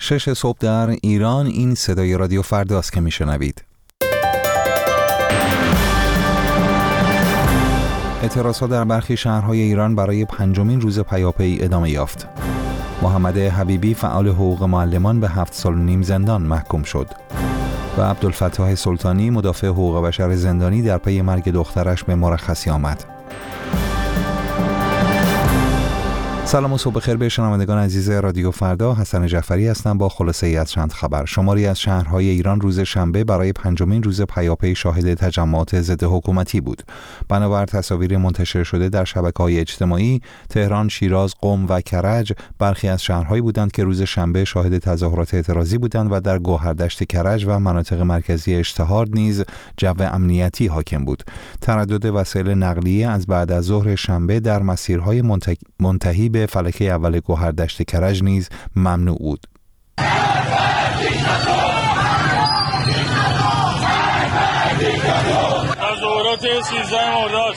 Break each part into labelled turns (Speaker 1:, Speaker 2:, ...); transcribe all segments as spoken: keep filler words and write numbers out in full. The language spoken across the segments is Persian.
Speaker 1: شش صبح در ایران. این صدای رادیو فرداست که میشنوید. اعتراضات در برخی شهرهای ایران برای پنجمین روز پیاپی ادامه یافت. محمد حبیبی فعال حقوق معلمان به هفت سال و نیم زندان محکوم شد و عبدالفتاح سلطانی مدافع حقوق بشر زندانی در پی مرگ دخترش به مرخصی آمد. سلام و صبح بخیر به شنوندگان عزیز رادیو فردا. حسن جعفری هستم با خلاصه ای از چند خبر. شماری از شهرهای ایران روز شنبه برای پنجمین روز پیاپی شاهد تجمعات ضد حکومتی بود. بنابر تصاویر منتشر شده در شبکه‌های اجتماعی، تهران، شیراز، قم و کرج برخی از شهرهایی بودند که روز شنبه شاهد تظاهرات اعتراضی بودند و در گوهردشت کرج و مناطق مرکزی اشتهار نیز جو امنیتی حاکم بود. تردد وسایل نقلیه از بعد از ظهر شنبه در مسیرهای منتهی به فلکه اول گوهردشت کرج نیز ممنوع بود.
Speaker 2: تظاهرات سیزده مرداد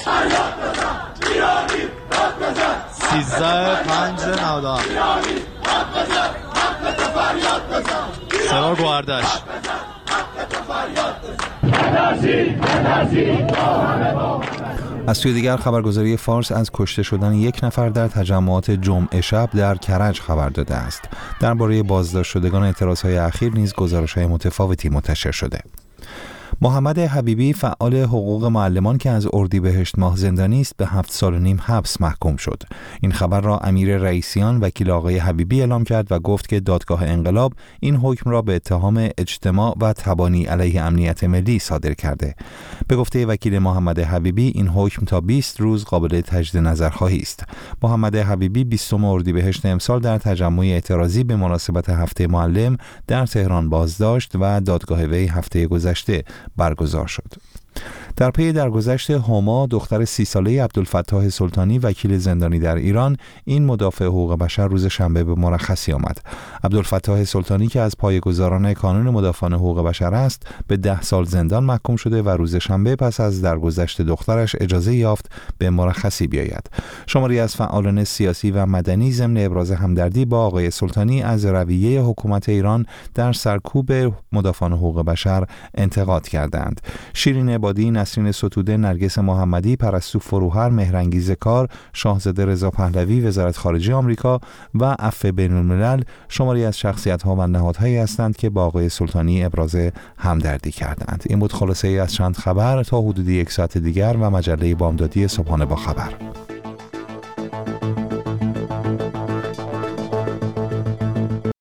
Speaker 3: سیزده پنج نودان سرا گوهردشت.
Speaker 1: از سوی دیگر خبرگزاری فارس از کشته شدن یک نفر در تجمعات جمعه شب در کرج خبر داده است. درباره بازداشت شدگان اعتراضهای اخیر نیز گزارش‌های متفاوتی منتشر شده. محمد حبیبی فعال حقوق معلمان که از اردیبهشت ماه زندانی است به هفت سال و نیم حبس محکوم شد. این خبر را امیر رئیسیان وکیل آقای حبیبی اعلام کرد و گفت که دادگاه انقلاب این حکم را به اتهام اجتماع و تبانی علیه امنیت ملی صادر کرده. به گفته وکیل محمد حبیبی این حکم تا بیست روز قابل تجدید نظر خواهی است. محمد حبیبی بیستم اردیبهشت امسال در تجمع اعتراضی به مناسبت هفته معلم در تهران بازداشت و دادگاه وی هفته گذشته برگزار شد. در پی درگذشت هما دختر سی ساله عبدالفتاح سلطانی وکیل زندانی در ایران، این مدافع حقوق بشر روز شنبه به مرخصی آمد. عبدالفتاح سلطانی که از پایه‌گذاران کانون مدافعان حقوق بشر است به ده سال زندان محکوم شده و روز شنبه پس از درگذشت دخترش اجازه یافت به مرخصی بیاید. شماری از فعالان سیاسی و مدنی ضمن ابراز همدردی با آقای سلطانی از رویه حکومت ایران در سرکوب مدافعان حقوق بشر انتقاد کردند. شیرین عبادی، نسرین ستوده، نرگس محمدی، پرستو فروهر، مهرانگیز کار، شاهزاده رضا پهلوی وزارت خارجه آمریکا و عفو بین‌الملل شماری از شخصیت‌ها و نهادهایی هستند که با آقای سلطانی ابراز همدردی کردند. این بود خلاصه ای از چند خبر. تا حدود یک ساعت دیگر و مجله بامدادی صبحانه با خبر.